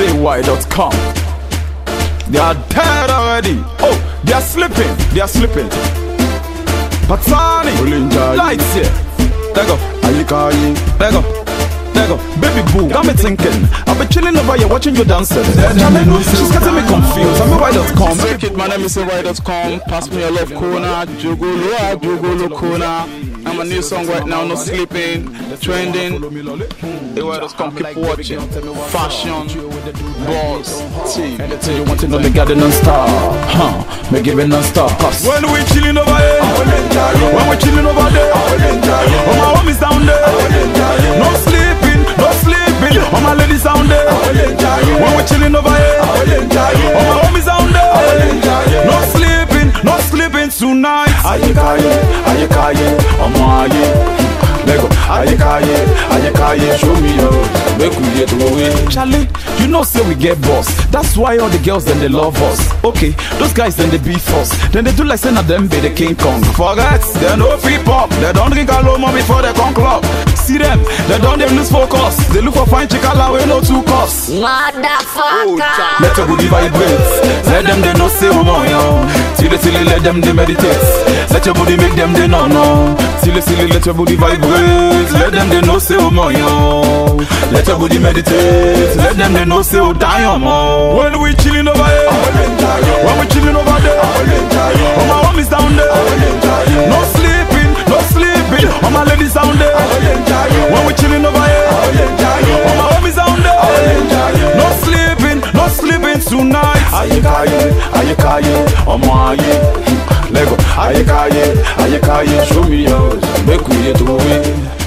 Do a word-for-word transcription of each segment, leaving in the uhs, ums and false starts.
say why dot com. They are dead already. Oh, they are sleeping. They are sleeping. Patani, lights here. There go. Ayikayi. There go. There go. Baby boo, got me thinking. I've been chilling over here watching you dancing. She's getting me confused. I'm why dot com. My name is why dot com. Pass me a love corner. Jogolo, Jogolo corner. I'm a new song right now, No Sleeping, trending. why dot com, keep watching. Fashion, boss, team. You want to know the garden non-stop, huh? Me give it non-stop. When we chilling over here, when we chilling over there, all my homies down there. No sleeping, no sleeping. All my ladies down there. When we chilling over here, all my homies down there. No sleeping, no sleeping tonight. Ayikaye, ayikaye, omoaye. Lego, ayikaye, ayikaye, show me yo. Make we get away. Charlie, you know say we get boss. That's why all the girls then they love us. Okay, those guys then they beef us. Then they do like saying that them be the King Kong. Forget, they no free pop. They don't drink alone before they come club. See them, they don't they lose focus. They look for fine chicala with no two costs. Motherfucker. Let your booty vibrate. Let them they know say oh yo. Silly silly let them they meditate. Let your booty make them they know no. Silly silly let your booty vibrate. Let them they know say oh yo. Let your booty meditate. Let them they know say oh die mo. When we chilling over here, when we chilling over there, all my homies down there. No sleeping, no sleeping. All my ladies down there. When we chilling over here, all my homies down there. No sleeping, no sleeping tonight. Ayikaye, ayikaye, omoaye. Lego, ayikaye, ayikaye, show me yours. Make we get away.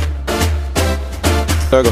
Lego.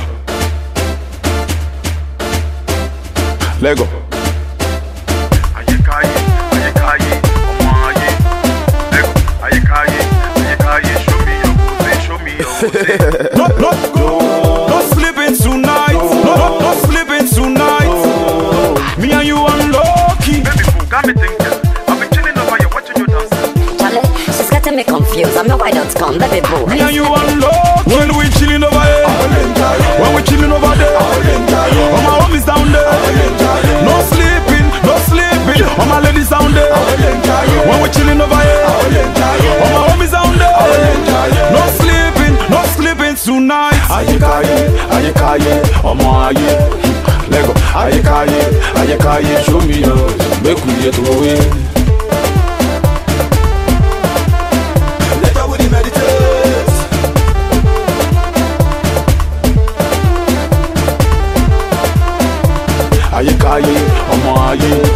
Lego. Ayikaye, ayikaye, omoaye. Lego, ayikaye, ayikaye, show me your pussy, show me your pussy. No, no, no, no sleeping tonight. No, no, no sleeping tonight. Me and you unlucky. Baby boo, got me thinking. I've been chilling over here watching you dance. Charlie, she's getting me confused. I'm why dot com, baby boo. Me and you unlucky. When we chilling over here, when we chilling over there, all my homies down there. No sleeping, no sleeping. All my ladies down there. When we chilling over here, all my homies down there. No sleeping, no sleeping tonight. Ayikaye, ayikaye, omoaye. Lego, ayikaye, ayikaye, show me yours. Make we get away. Let your booty meditate. Ayikaye, omoaye.